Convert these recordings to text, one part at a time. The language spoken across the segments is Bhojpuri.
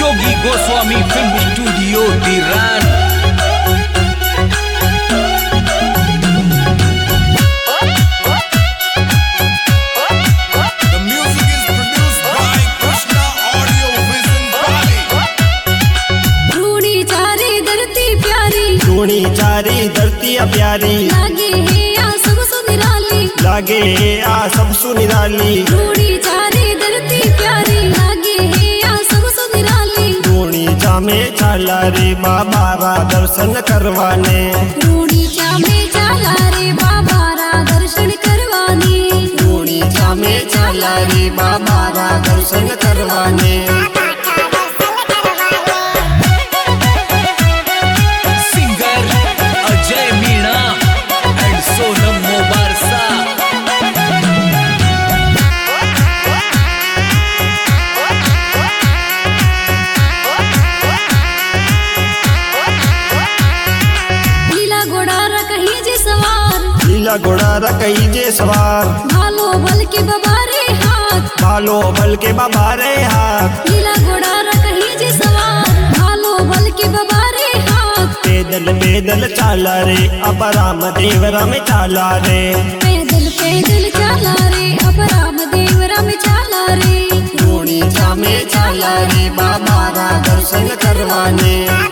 योगी गोस्वामी फिल्म स्टूडियो दिरान। रूणी चारी धरती प्यारी लागे है आ सब सुनिराली, लागे आ सब सुनिराली। रूणी चारी धरती प्यारी लागे है आ सब सुनिराली। रूणी जामे चाला रे बाबा रा दर्शन करवाने, रूणी जामे चाला रे बाबा रा दर्शन करवाने। रूणी जामे चाला रे बाबा रा दर्शन करवाने। घोड़ा रखई जे सवार, भालो बल के बबारे हाथ, भालो बल के बबारे हाथ। लीला घोड़ा रखई जे सवार, भालो बल के बबारे हाथ। पैदल पैदल चाला रे अब राम देव राम चाला रे, पैदल पैदल चाला रे अब राम देव राम चाला रे। रूणी जामे चाला रे बाबा रा दर्शन करवाने।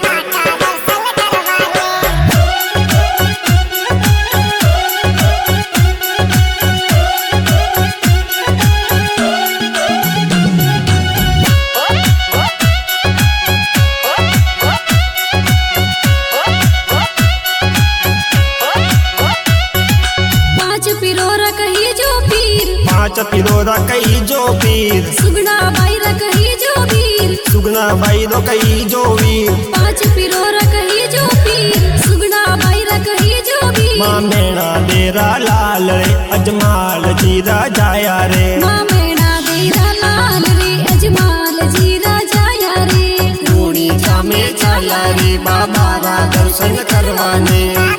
पांच पिरोरा कई जो पीर, सुगना बाई रखई जो वीर, सुगना बाई रो कई जो वीर। पांच पिरोरा कही जो पीर, सुगना बाई रखई जो वीर। माँ मेणा देरा लाल रे अजमाल जीरा जाया रे, माँ मेणा देरा लाल रे अजमाल जीरा जाया रे। रूणी जामे चाला रे बाबा रा दर्शन करवाने।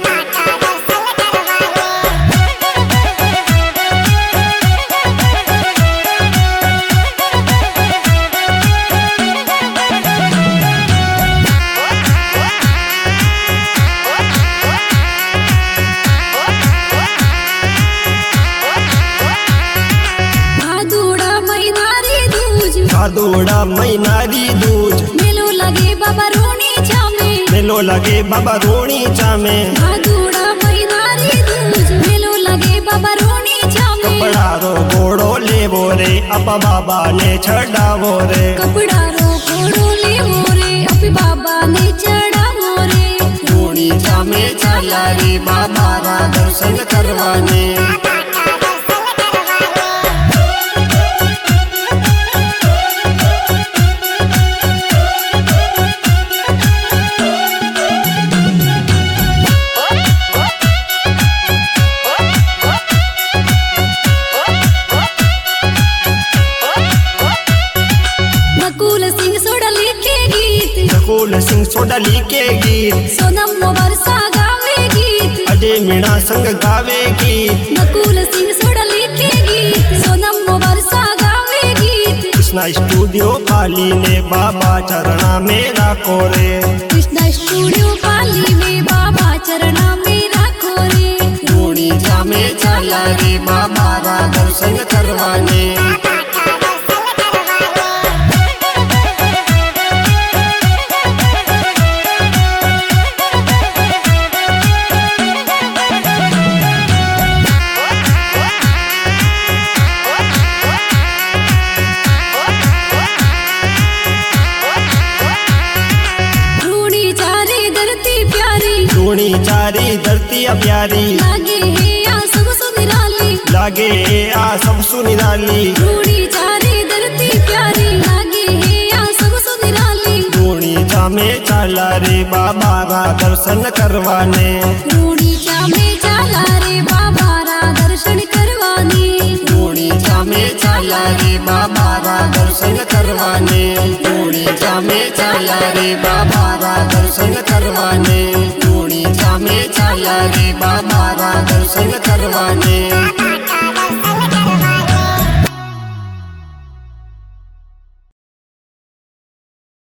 भादोड़ा मैनारी दूज, मेलो लगे बाबा रोनी चामे, मेलो लगे बाबा रोणी चामे। भादोड़ा मैनारी दूज, मेलो लगे बाबा रोनी चामे। कपड़ा रो घोड़ो लेवो रे अब बाबा ने चढ़ावो रे, कपड़ा रो घोड़ो लेवो रे अब बाबा ने चढ़ावो रे। रूणी जामे चाला रे बाबा रा दर्शन करवाने। नकुल सिंह सोडली के गीत, सोनम वर्षा गावे गीत, अजय मीणा संग गावे गीत। नकुल सिंह सोडली के गीत, सोनम वर्षा गावे गीत। कृष्णा स्टूडियो पाली ने बाबा चरणा में राखो रे, कृष्णा स्टूडियो पाली में बाबा चरणा में राखो रे। रूणी जामे चाला रे बाबा रा दर्शन करवाने। रूणी चारी धरती प्यारी लागे है आ सब सुनिराली, लागे आ सब सुनिराली। रूणी चारी धरती प्यारी लागे है आ सब सुनिराली। रूणी जामे चाला रे बाबा रा दर्शन करवाने, रूणी जामे चाला रे बाबा रा दर्शन करवाने। रूणी जामे चाला रे बाबा रा दर्शन करवाने। रूणी जामे चाला रे बाबा रा दर्शन करवाने। रूणी जामे चाला रे बाबा रा दर्शन करवाने।